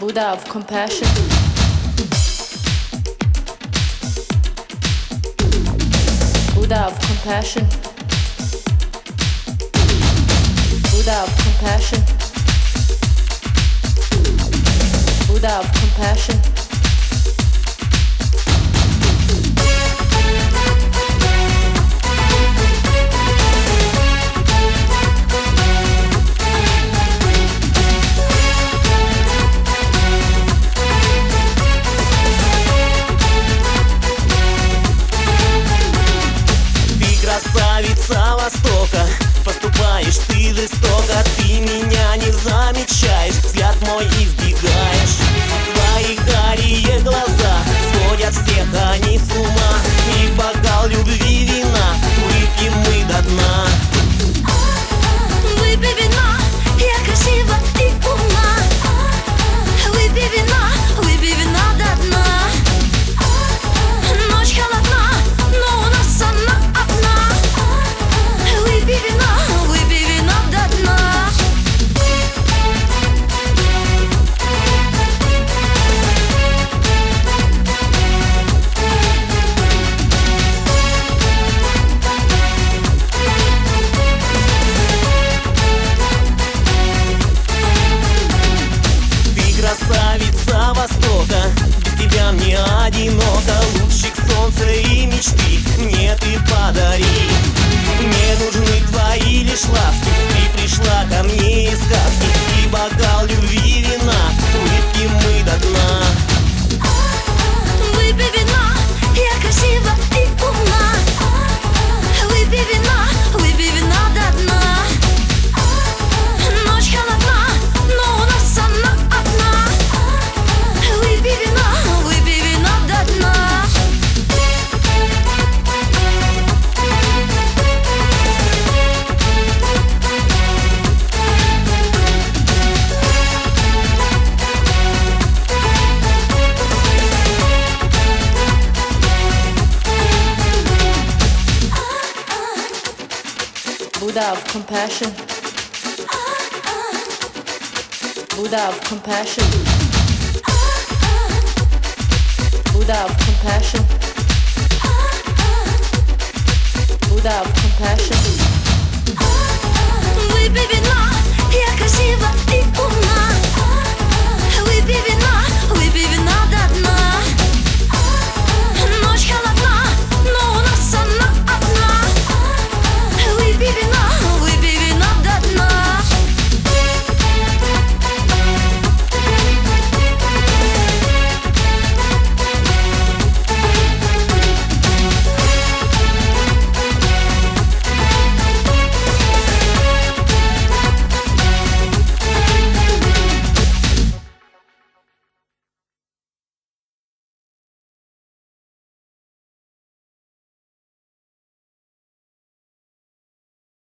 Buddha of compassion. Buddha of compassion. Buddha of compassion. Buddha of compassion. Красавица Востока, поступаешь ты жестоко, ты меня не замечаешь, взгляд мой избегаешь. Твои карие глаза сводят всех они с ума, и бокал любви вина выпьем мы до дна. Выпей вина, я красива и умна. Выпей вина до дна. Ночь холодна, но у нас она одна. Выпей вина до дна. Ты красавица Востока, без тебя мне одиноко. Лучик солнца и мечты мне ты подари. Мне нужны твои лишь ласки, ты пришла ко мне из сказки, и бокал любви вина выпьем мы до дна. Выпей вина, я красива и умна. Выпей вина до дна. Ночь холодна, но у нас она одна. Выпей вина до дна. Buddha of compassion. Buddha of compassion. Buddha of compassion. Buddha of compassion. Выпей вина, я красива.